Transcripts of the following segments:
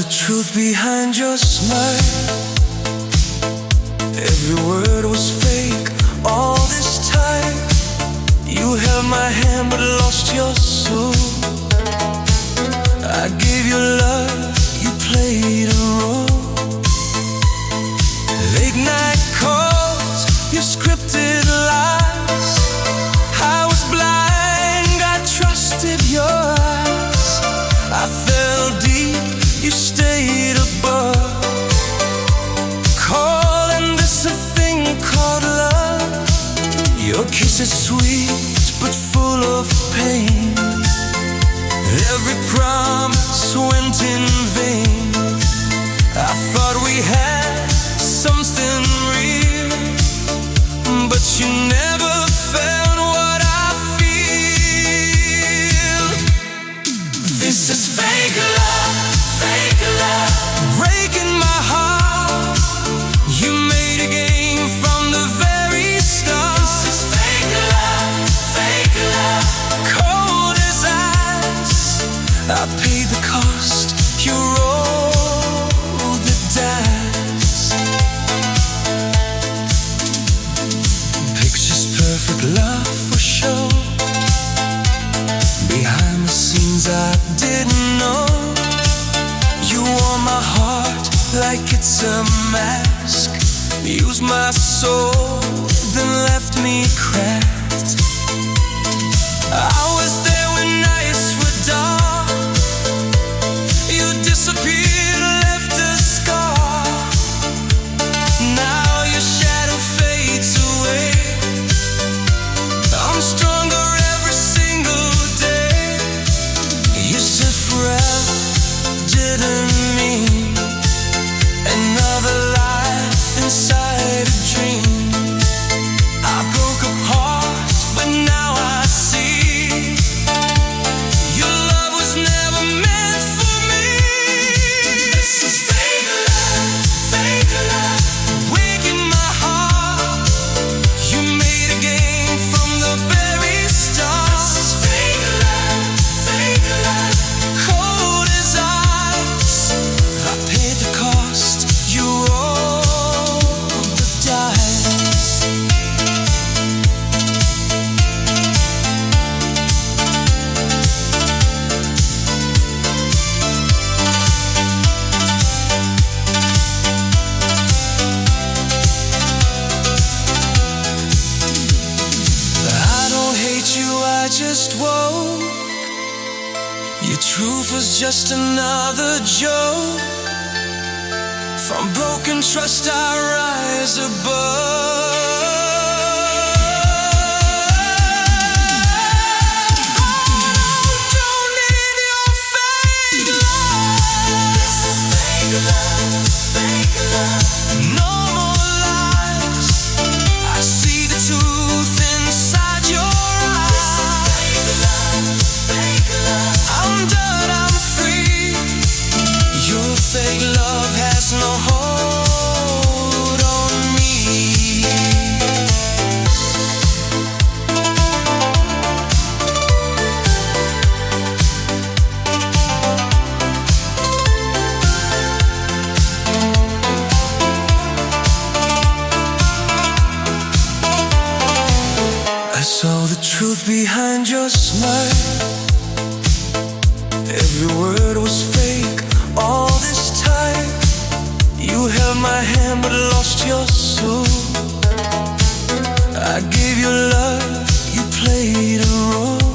the truth behind your smile. Every word was fake all this time. You held my hand but lost your soul. I gave you love, you played a role. Late night calls, you scripted lies. I was blind, I trusted your eyes. I fell deep, you stayed above. Calling this a thing called love. Your kiss is sweet but full of pain. Every promise went in vain. I thought we had something real, but you never found what I feel. This is fake love, breaking my heart. You made a game from the very start. This is fake love, cold as ice. I paid the cost, you rolled the dice. Pictures perfect, love for show. Behind the scenes I didn't know. You wore my heart like it's a mask. Used my soul, then left me cracked. I was there when nights were dark. You disappeared, left a scar. Now your shadow fades away. I'm stronger every single day. You said forever, didn't mean another life inside a dream. I broke apart, but now I see your love was never meant for me. This is fake love, waking my heart. You made a game from the very start. This is fake love, cold as ice. I paid the cost, you rolled the dice. I don't hate you, I just woke. Your truth was just another joke. From broken trust I rise above. Don't need your fake love. No more lies. I see the truth inside your eyes. I'm done, I'm free. Your fake love has no hold on me. I saw the truth behind your smile. Every word was fake all this time. You held my hand but lost your soul. I gave you love, you played a role.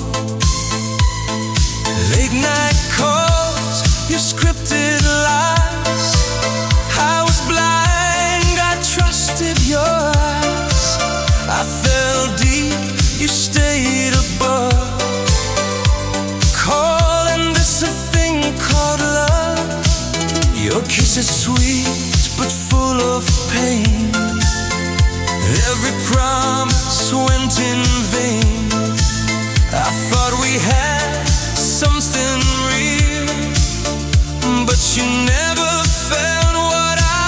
Late night calls, you scripted lies. I was blind, I trusted your eyes. I fell deep, you stayed above. Calling this a thing called love. Your kiss is sweet but full of pain. Every promise went in vain. I thought we had something real, but you never found what I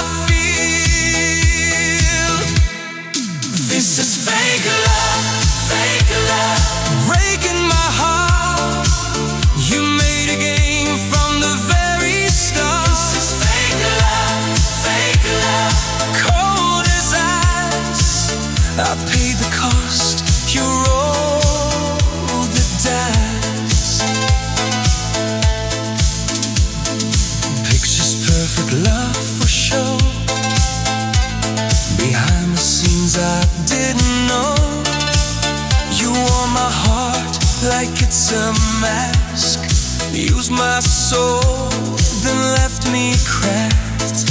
feel. This is fake love, breaking my heart. You made a game from the very start. like it's a mask. Used my soul, then left me cracked.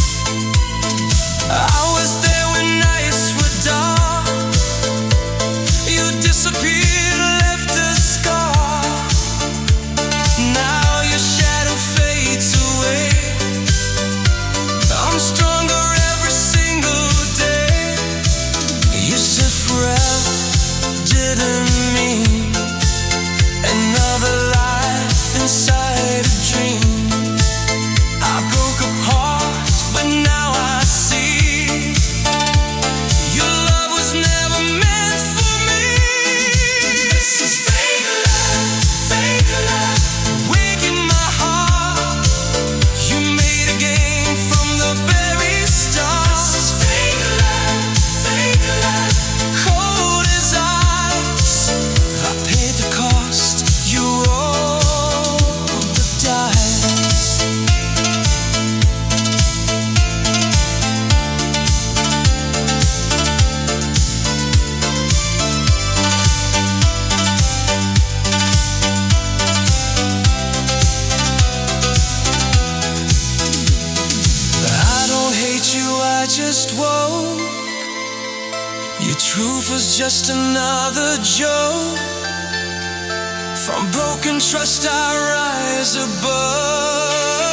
I was there when nights were dark. You disappeared, left a scar. Now your shadow fades away. I'm stronger every single day. You said forever, didn't mean another life inside a dream. I broke apart, but now I see your love was never meant for me. This is fake love, waking my heart. You made a game from the very start. This is fake love, cold as ice. I paid the cost, you rolled the dice. I don't hate you, I just woke. Your truth was just another joke. From broken trust I rise above.